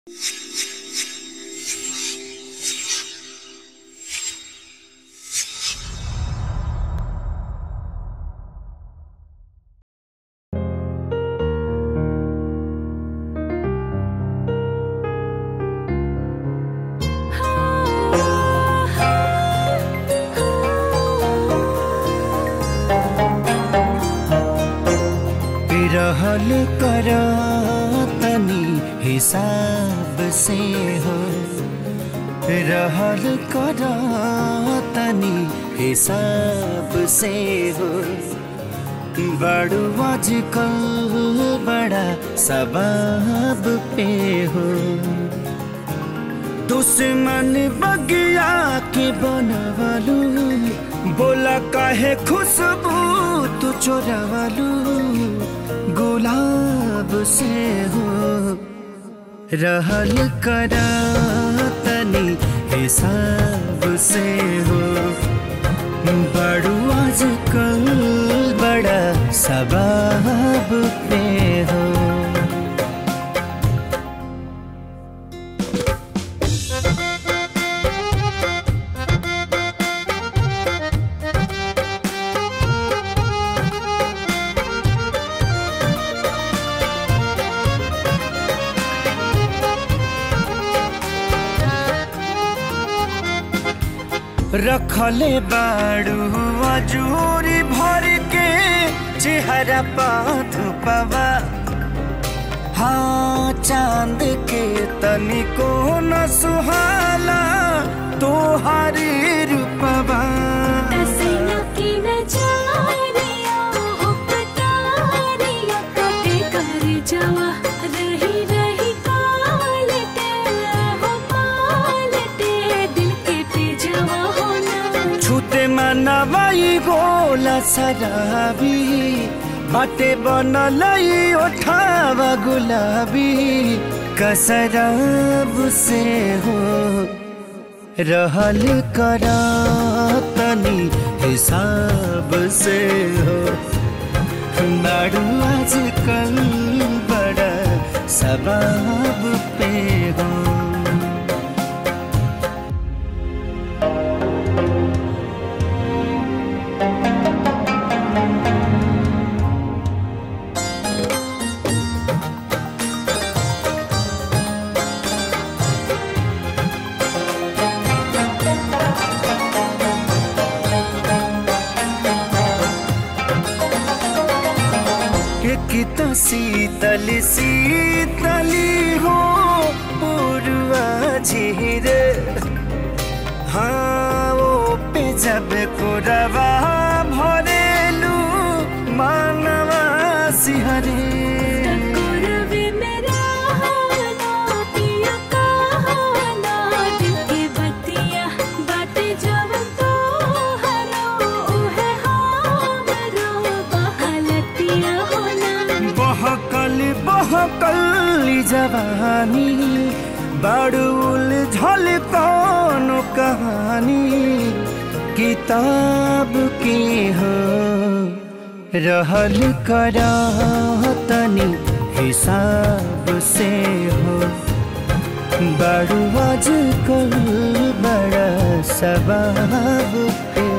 रहल करा तनी हिसाब से हो, रहल करा तनी हिसाब से हो। बड़ू आजकल बड़ा सबाब पे हो, दुश्मन बगिया के बनवालू, बोला काहे खुशबू तू चोरावालू गुलाब से हो। रहल करा तनी हिसाब से हो, बड़ू आजकल बड़ा सबाब पे हो। रखले बाड़ू अजूरी भर के चेहरा पाथ पवा, हाँ चांद के तनिको न सुहाला तोहारी रूपवा। मनवाई गोला शराबी बाटे बनलई ओठावा गुलाबी कसराब से हो। रहल करा तनी हिसाब से हो, नाडू आजकल बड़ा सबाब पे हो। कितना शीतल शीतली हो पूर्वा झीरे, हाँ वो पे जब कोरवा भरेलू मानवा सिहरे। बहकल जवानी बड़ुल झल कौन कहानी किताब की हो। रहल करा तनी हिसाब से हो, बड़ू आजकल बड़ा सबाब पे